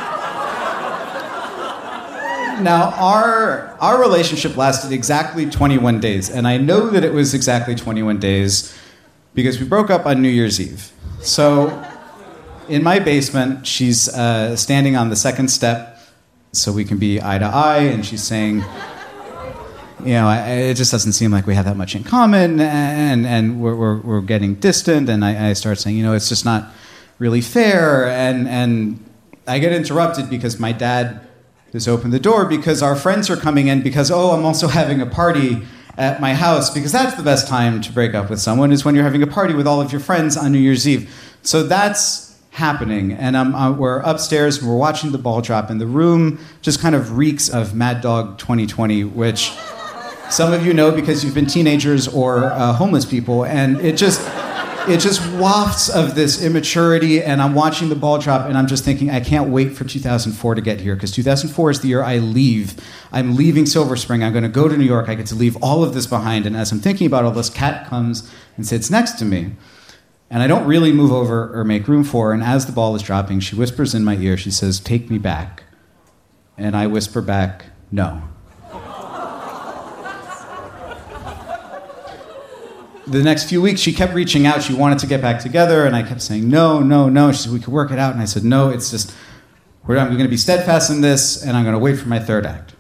Now, our our relationship lasted exactly twenty-one days, and I know that it was exactly twenty-one days because we broke up on New Year's Eve. So in my basement, she's uh, standing on the second step so we can be eye to eye, and she's saying, you know, I, it just doesn't seem like we have that much in common, and and we're we're, we're getting distant. And I, I start saying, you know, it's just not really fair. And and I get interrupted because my dad has opened the door because our friends are coming in because, oh, I'm also having a party at my house, because that's the best time to break up with someone, is when you're having a party with all of your friends on New Year's Eve. So that's happening, and um, uh, we're upstairs and we're watching the ball drop, and the room just kind of reeks of Mad Dog twenty twenty, which some of you know because you've been teenagers or uh, homeless people, and it just it just wafts of this immaturity, and I'm watching the ball drop, and I'm just thinking, I can't wait for two thousand four to get here, because two thousand four is the year I leave. I'm leaving Silver Spring. I'm going to go to New York. I get to leave all of this behind, and as I'm thinking about all this, Kat comes and sits next to me. And I don't really move over or make room for her, and as the ball is dropping, she whispers in my ear, she says, "Take me back." And I whisper back, "No." the next few weeks, she kept reaching out. She wanted to get back together, and I kept saying, no, no, no. She said, we could work it out. And I said, no, it's just, we're, I'm going to be steadfast in this, and I'm going to wait for my third act.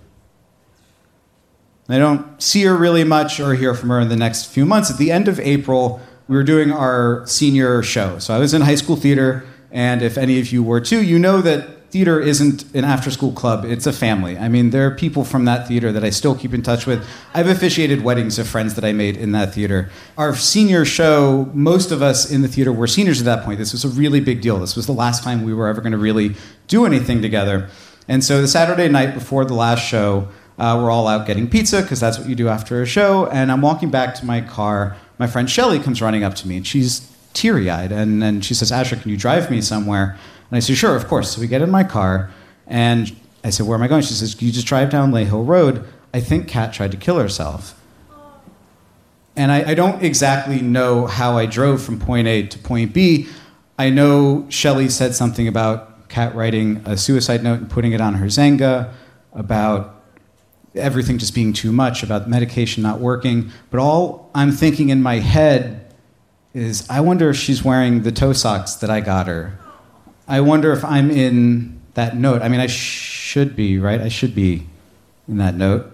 I don't see her really much or hear from her in the next few months. At the end of April, we were doing our senior show. So I was in high school theater, and if any of you were too, you know that theater isn't an after-school club. It's a family. I mean, there are people from that theater that I still keep in touch with. I've officiated weddings of friends that I made in that theater. Our senior show, most of us in the theater were seniors at that point. This was a really big deal. This was the last time we were ever going to really do anything together. And so the Saturday night before the last show, uh, we're all out getting pizza, because that's what you do after a show. And I'm walking back to my car. My friend Shelly comes running up to me, and she's teary-eyed. And, and she says, Asher, can you drive me somewhere? And I said, sure, of course. So we get in my car, and I said, where am I going? She says, can you just drive down Lay Hill Road? I think Kat tried to kill herself. And I, I don't exactly know how I drove from point A to point B. I know Shelley said something about Kat writing a suicide note and putting it on her Zynga, about everything just being too much, about medication not working. But all I'm thinking in my head is, I wonder if she's wearing the toe socks that I got her. I wonder if I'm in that note. I mean, I should be, right? I should be in that note.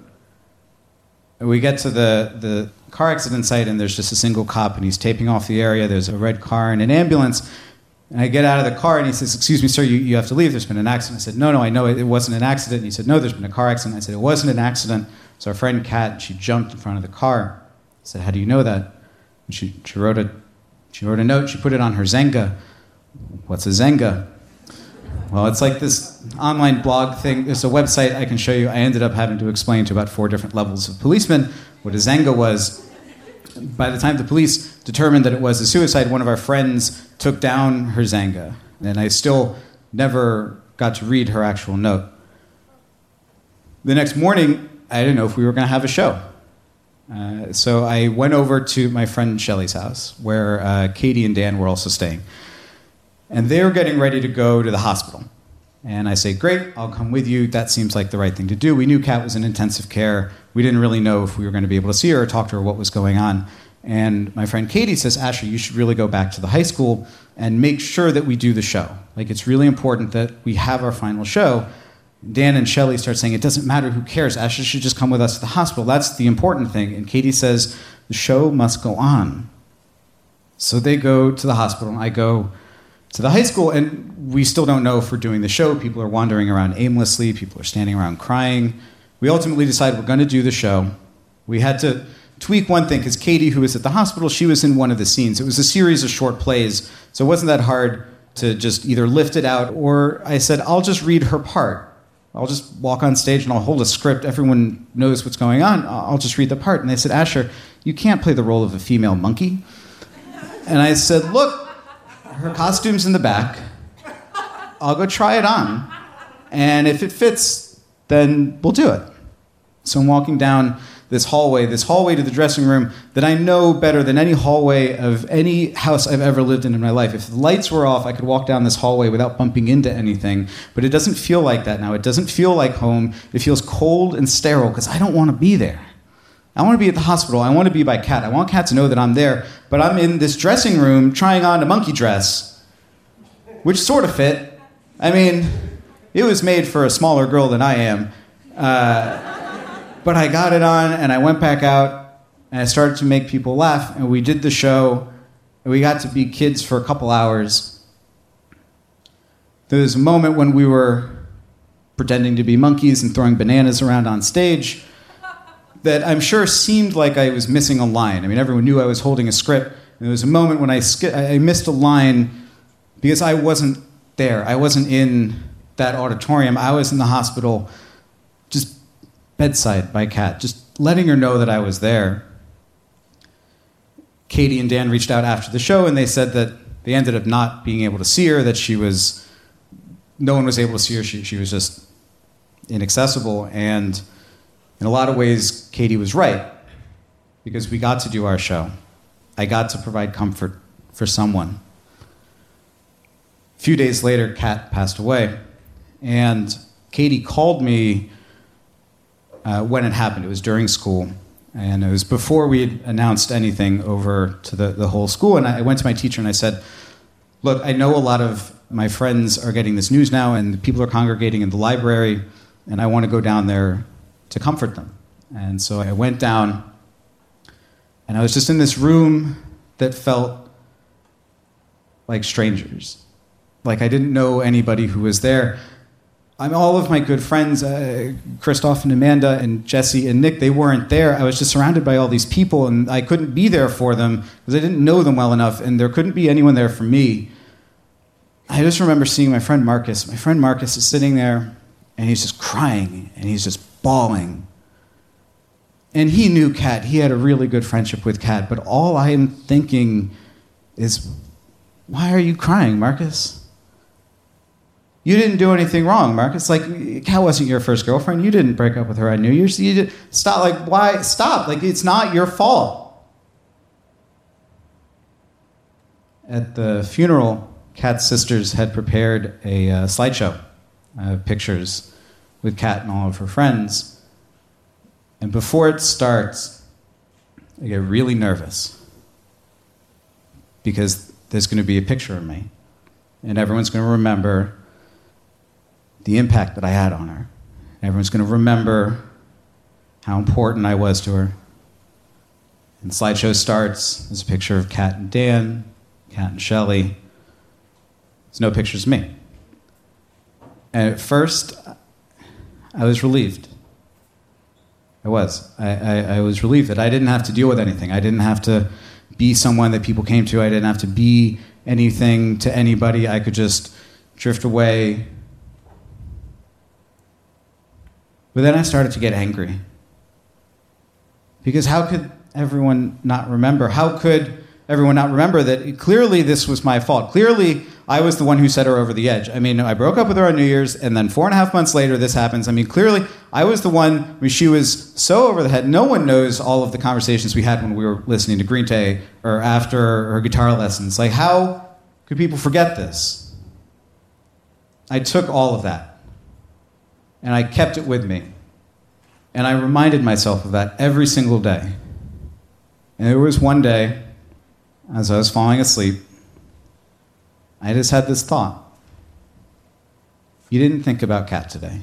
We get to the, the car accident site, and there's just a single cop, and he's taping off the area. There's a red car and an ambulance. And I get out of the car, and he says, excuse me, sir, you, you have to leave. There's been an accident. I said, no, no, I know it, it wasn't an accident. And he said, no, there's been a car accident. I said, it wasn't an accident. So our friend Kat, she jumped in front of the car. I said, how do you know that? And she, she, wrote a, she wrote a note. She put it on her Zynga. What's a Zynga? Well, it's like this online blog thing. It's a website I can show you. I ended up having to explain to about four different levels of policemen what a Zynga was. By the time the police determined that it was a suicide, one of our friends took down her Zynga. And I still never got to read her actual note. The next morning, I didn't know if we were going to have a show. Uh, so I went over to my friend Shelley's house, where uh, Katie and Dan were also staying. And they were getting ready to go to the hospital. And I say, great, I'll come with you. That seems like the right thing to do. We knew Kat was in intensive care. We didn't really know if we were going to be able to see her or talk to her what was going on. And my friend Katie says, Asher, you should really go back to the high school and make sure that we do the show. Like, it's really important that we have our final show. Dan and Shelley start saying, it doesn't matter, who cares? Asher should just come with us to the hospital. That's the important thing. And Katie says, the show must go on. So they go to the hospital, and I go to the high school, and we still don't know if we're doing the show. People are wandering around aimlessly. People are standing around crying. We ultimately decided we're going to do the show. We had to tweak one thing, because Katie, who was at the hospital, she was in one of the scenes. It was a series of short plays, so it wasn't that hard to just either lift it out, or I said, I'll just read her part. I'll just walk on stage and I'll hold a script. Everyone knows what's going on. I'll just read the part. And they said, Asher, you can't play the role of a female monkey. And I said, look, her costume's in the back. I'll go try it on. And if it fits, then we'll do it. So I'm walking down this hallway, this hallway to the dressing room that I know better than any hallway of any house I've ever lived in in my life. If the lights were off, I could walk down this hallway without bumping into anything. But it doesn't feel like that now. It doesn't feel like home. It feels cold and sterile, because I don't want to be there. I want to be at the hospital. I want to be by Kat. I want Kat to know that I'm there. But I'm in this dressing room trying on a monkey dress, which sort of fit. I mean, it was made for a smaller girl than I am. Uh, but I got it on, and I went back out, and I started to make people laugh, and we did the show, and we got to be kids for a couple hours. There was a moment when we were pretending to be monkeys and throwing bananas around on stage that I'm sure seemed like I was missing a line. I mean, everyone knew I was holding a script. And there was a moment when I, sk- I missed a line because I wasn't there. I wasn't in that auditorium. I was in the hospital, just bedside by Kat, just letting her know that I was there. Katie and Dan reached out after the show, and they said that they ended up not being able to see her, that she was, no one was able to see her. She, she was just inaccessible. And in a lot of ways, Katie was right, because we got to do our show. I got to provide comfort for someone. A few days later, Kat passed away, and Katie called me uh, when it happened. It was during school, And it was before we had announced anything over to the, the whole school. And I went to my teacher and I said, look, I know a lot of my friends are getting this news now and people are congregating in the library, and I want to go down there to comfort them. And so I went down, and I was just in this room that felt like strangers. Like I didn't know anybody who was there. I'm all of my good friends, uh, Christoph and Amanda and Jesse and Nick, they weren't there. I was just surrounded by all these people, and I couldn't be there for them because I didn't know them well enough, and there couldn't be anyone there for me. I just remember seeing my friend Marcus. My friend Marcus is sitting there, and he's just crying, and he's just bawling. And he knew Kat. He had a really good friendship with Kat, but all I am thinking is, why are you crying, Marcus? You didn't do anything wrong, Marcus. Like, Kat wasn't your first girlfriend. You didn't break up with her on New Year's. You did, stop, like, why? Stop. Like, it's not your fault. At the funeral, Kat's sisters had prepared a uh, slideshow of pictures with Kat and all of her friends. And before it starts, I get really nervous because there's going to be a picture of me, and everyone's going to remember the impact that I had on her. Everyone's going to remember how important I was to her. And the slideshow starts. There's a picture of Kat and Dan, Kat and Shelley. There's no pictures of me. And at first, I was relieved. I was. I, I, I was relieved that I didn't have to deal with anything. I didn't have to be someone that people came to. I didn't have to be anything to anybody. I could just drift away. But then I started to get angry. Because how could everyone not remember? How could everyone not remember that clearly this was my fault? Clearly, I was the one who set her over the edge. I mean, I broke up with her on New Year's, and then four and a half months later, this happens. I mean, clearly, I was the one, I mean, she was so over the head. No one knows all of the conversations we had when we were listening to Green Day or after her guitar lessons. Like, how could people forget this? I took all of that, and I kept it with me. And I reminded myself of that every single day. And there was one day, as I was falling asleep, I just had this thought. You didn't think about Kat today.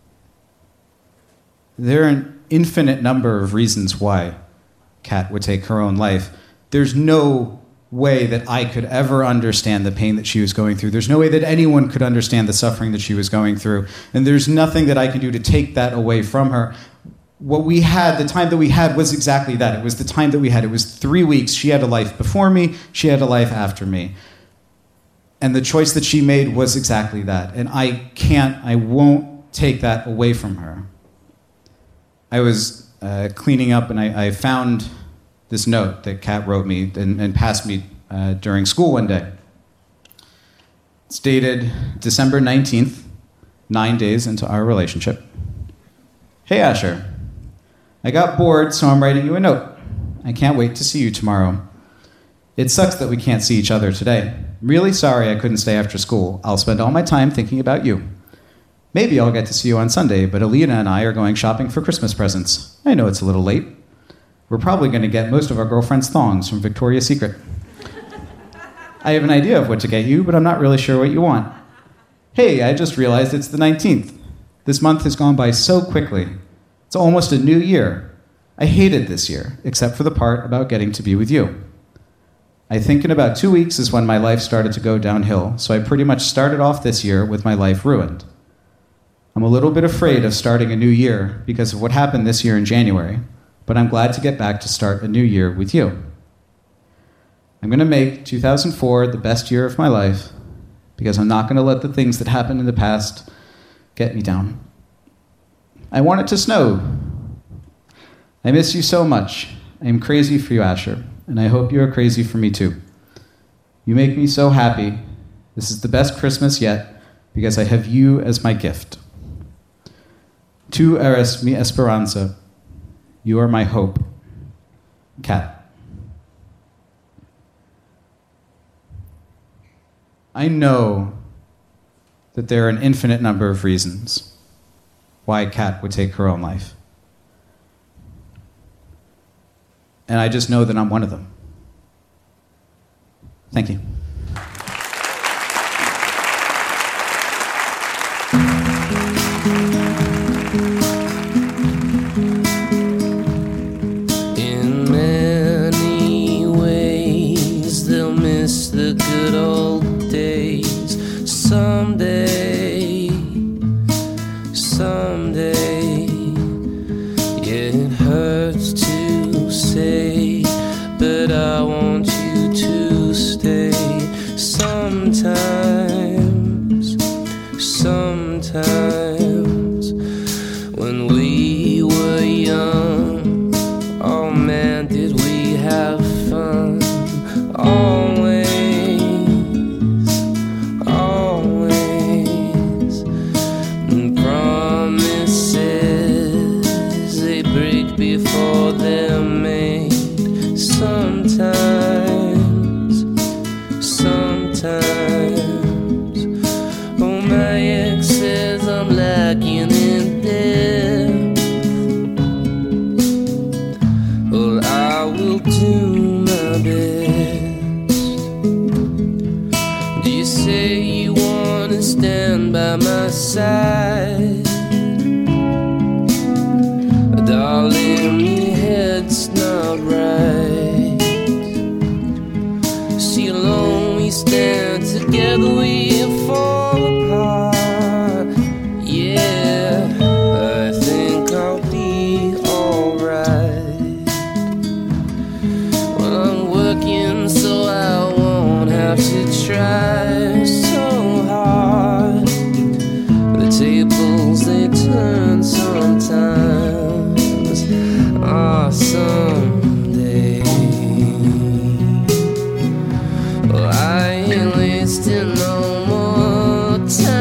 There are an infinite number of reasons why Kat would take her own life. There's no way that I could ever understand the pain that she was going through. There's no way that anyone could understand the suffering that she was going through. And there's nothing that I can do to take that away from her. What we had, the time that we had was exactly that. It was the time that we had. It was three weeks. She had a life before me. She had a life after me. And the choice that she made was exactly that. And I can't, I won't take that away from her. I was uh, cleaning up and I, I found this note that Kat wrote me and, and passed me uh, during school one day. It's dated December nineteenth, nine days into our relationship. Hey, Asher. I got bored, so I'm writing you a note. I can't wait to see you tomorrow. It sucks that we can't see each other today. Really sorry I couldn't stay after school. I'll spend all my time thinking about you. Maybe I'll get to see you on Sunday, but Alina and I are going shopping for Christmas presents. I know it's a little late. We're probably going to get most of our girlfriend's thongs from Victoria's Secret. I have an idea of what to get you, but I'm not really sure what you want. Hey, I just realized it's the nineteenth. This month has gone by so quickly. It's almost a new year. I hated this year, except for the part about getting to be with you. I think in about two weeks is when my life started to go downhill, so I pretty much started off this year with my life ruined. I'm a little bit afraid of starting a new year because of what happened this year in January, but I'm glad to get back to start a new year with you. I'm going to make two thousand four the best year of my life because I'm not going to let the things that happened in the past get me down. I want it to snow. I miss you so much. I am crazy for you, Asher, and I hope you are crazy for me too. You make me so happy. This is the best Christmas yet because I have you as my gift. Tu eres mi esperanza. You are my hope. Kat. I know that there are an infinite number of reasons why Kat would take her own life. and I just know that I'm one of them. Thank you. In many ways, they'll miss the good old days. Someday, someday, yeah, it hurts to say, but I want you to stay. Sometimes, sometimes, when we were young, oh man, did we have fun. Always, always, and promises, they break before they're made. Sometimes, sometimes, oh my ex says I'm lacking in depth. Well, I will do my best. Do you say you wanna stand by my side? Darling, your head's not right. See, alone we stand, together we fall apart. Yeah, I think I'll be alright. Well, I'm working so I won't have to try so hard. The tables, they turn sometimes. Ah, someday. Well, I ain't wasting no more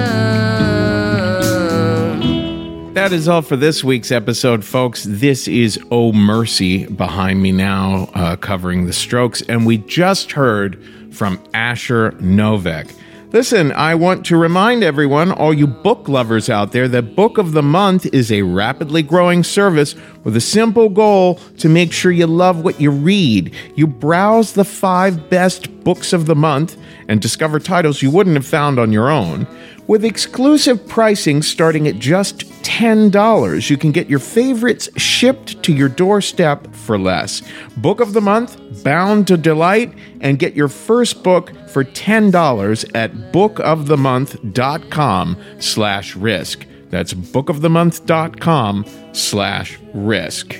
time. That is all for this week's episode, folks. This is Oh Mercy behind me now, uh, covering the Strokes, and we just heard from Asher Novak. Listen, I want to remind everyone, all you book lovers out there, that Book of the Month is a rapidly growing service with a simple goal to make sure you love what you read. You browse the five best books of the month and discover titles you wouldn't have found on your own. With exclusive pricing starting at just ten dollars, you can get your favorites shipped to your doorstep for less. Book of the Month, bound to delight, and get your first book for ten dollars at bookofthemonth.com slash risk. That's bookofthemonth.com slash risk.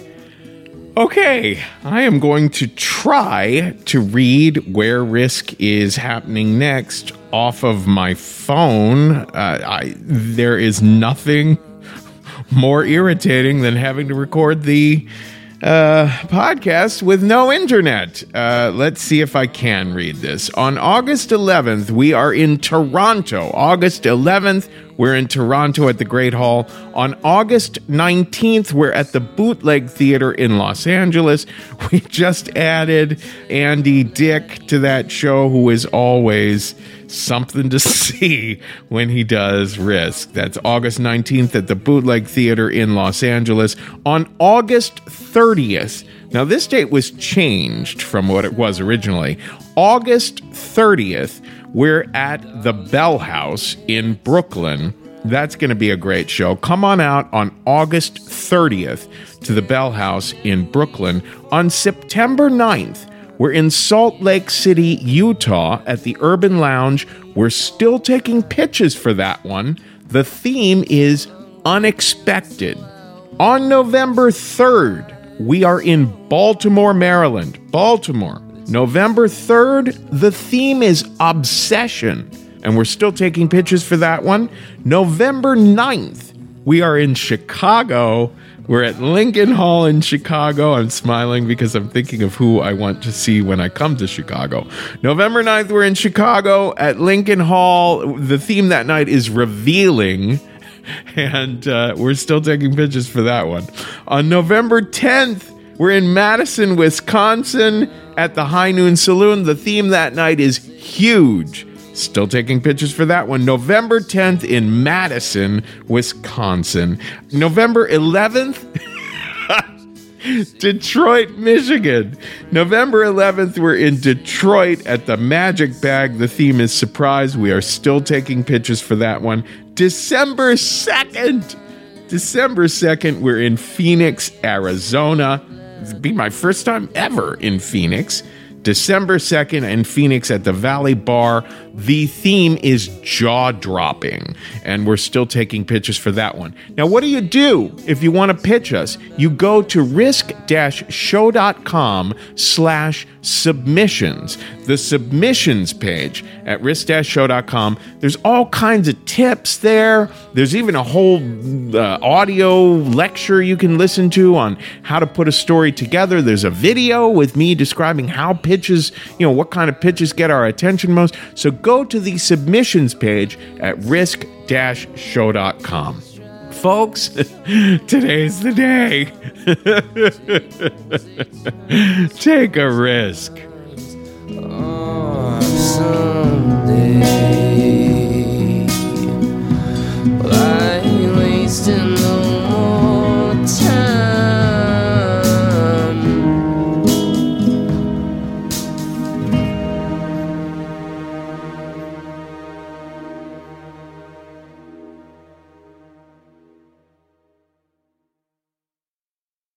Okay, I am going to try to read where Risk is happening next off of my phone. Uh, I, there is nothing more irritating than having to record the uh, podcast with no internet. Uh, let's see if I can read this. On August eleventh, we are in Toronto. August eleventh, we're in Toronto at the Great Hall. On August nineteenth, we're at the Bootleg Theater in Los Angeles. We just added Andy Dick to that show, who is always something to see when he does Risk. That's August nineteenth at the Bootleg Theater in Los Angeles. On August thirtieth, now this date was changed from what it was originally. August thirtieth, we're at the Bell House in Brooklyn. That's going to be a great show. Come on out on August thirtieth to the Bell House in Brooklyn. On September ninth, we're in Salt Lake City, Utah at the Urban Lounge. We're still taking pitches for that one. The theme is unexpected. On November third, we are in Baltimore, Maryland. Baltimore. November third, the theme is obsession, and we're still taking pitches for that one. November ninth, we are in Chicago. We're at Lincoln Hall in Chicago. I'm smiling because I'm thinking of who I want to see when I come to Chicago. November ninth, we're in Chicago at Lincoln Hall. The theme that night is revealing, and uh, we're still taking pitches for that one. On November tenth, we're in Madison, Wisconsin at the High Noon Saloon. The theme that night is huge. Still taking pictures for that one. November tenth in Madison, Wisconsin. November eleventh, Detroit, Michigan. November eleventh, we're in Detroit at the Magic Bag. The theme is surprise. We are still taking pitches for that one. December second. December second, we're in Phoenix, Arizona. It'll be my first time ever in Phoenix. December second in Phoenix at the Valley Bar. The theme is jaw-dropping, and we're still taking pitches for that one. Now, what do you do if you want to pitch us? You go to risk-show.com slash submissions, the submissions page at risk-show dot com. There's all kinds of tips there. There's even a whole uh, audio lecture you can listen to on how to put a story together. There's a video with me describing how pitches, you know, what kind of pitches get our attention most. So go to the submissions page at risk dash show dot com. Folks, today's the day. Take a risk. Oh.